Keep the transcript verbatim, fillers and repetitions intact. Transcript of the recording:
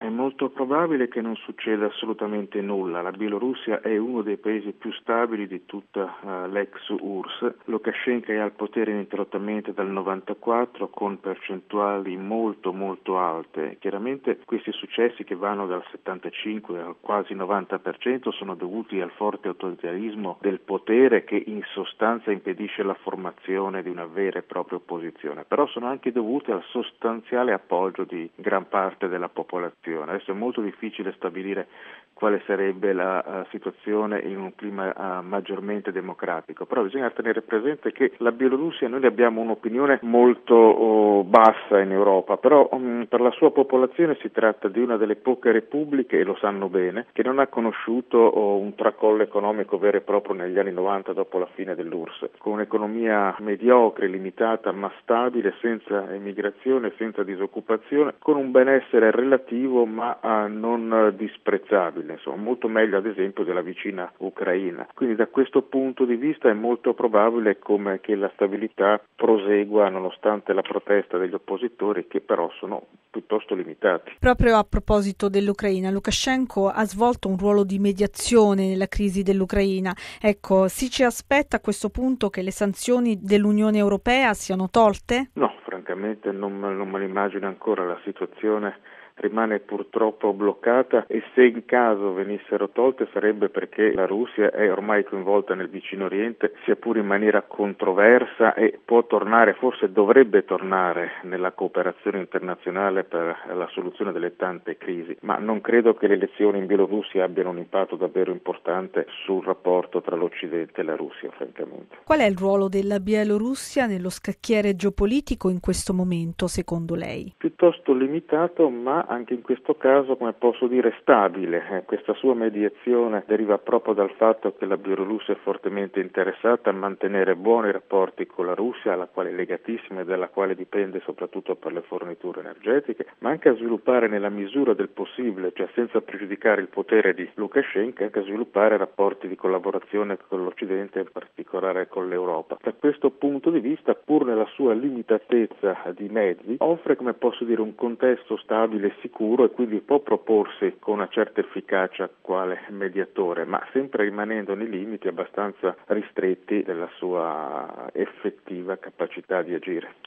È molto probabile che non succeda assolutamente nulla. La Bielorussia è uno dei paesi più stabili di tutta uh, l'ex U R S S. Lukashenko è al potere ininterrottamente dal novantaquattro con percentuali molto molto alte. Chiaramente questi successi, che vanno dal settantacinque al quasi novanta per cento, sono dovuti al forte autoritarismo del potere, che in sostanza impedisce la formazione di una vera e propria opposizione, però sono anche dovuti al sostanziale appoggio di gran parte della popolazione. Adesso è molto difficile stabilire quale sarebbe la uh, situazione in un clima uh, maggiormente democratico, però bisogna tenere presente che la Bielorussia, noi abbiamo un'opinione molto oh, bassa in Europa, però um, per la sua popolazione si tratta di una delle poche repubbliche, e lo sanno bene, che non ha conosciuto oh, un tracollo economico vero e proprio negli anni novanta, dopo la fine dell'U R S S, con un'economia mediocre, limitata ma stabile, senza emigrazione, senza disoccupazione, con un benessere relativo ma uh, non uh, disprezzabile. Insomma, molto meglio ad esempio della vicina Ucraina. Quindi da questo punto di vista è molto probabile come che la stabilità prosegua nonostante la protesta degli oppositori, che però sono piuttosto limitati. Proprio a proposito dell'Ucraina, Lukashenko ha svolto un ruolo di mediazione nella crisi dell'Ucraina. Ecco, si ci aspetta a questo punto che le sanzioni dell'Unione Europea siano tolte? No, francamente non, non me lo immagino ancora. La situazione rimane purtroppo bloccata, e se in caso venissero tolte sarebbe perché la Russia è ormai coinvolta nel vicino Oriente, sia pure in maniera controversa, e può tornare, forse dovrebbe tornare, nella cooperazione internazionale per la soluzione delle tante crisi, ma non credo che le elezioni in Bielorussia abbiano un impatto davvero importante sul rapporto tra l'Occidente e la Russia, francamente. Qual è il ruolo della Bielorussia nello scacchiere geopolitico in questo momento, secondo lei? Piuttosto limitato, ma anche in questo caso, come posso dire, stabile. Eh, questa sua mediazione deriva proprio dal fatto che la Bielorussia è fortemente interessata a mantenere buoni rapporti con la Russia, alla quale è legatissima e dalla quale dipende soprattutto per le forniture energetiche, ma anche a sviluppare nella misura del possibile, cioè senza pregiudicare il potere di Lukashenko, anche a sviluppare rapporti di collaborazione con l'Occidente, in particolare con l'Europa. Da questo punto di vista, pur nella sua limitatezza di mezzi, offre, come posso dire, un contesto stabile, sicuro, e quindi può proporsi con una certa efficacia quale mediatore, ma sempre rimanendo nei limiti abbastanza ristretti della sua effettiva capacità di agire.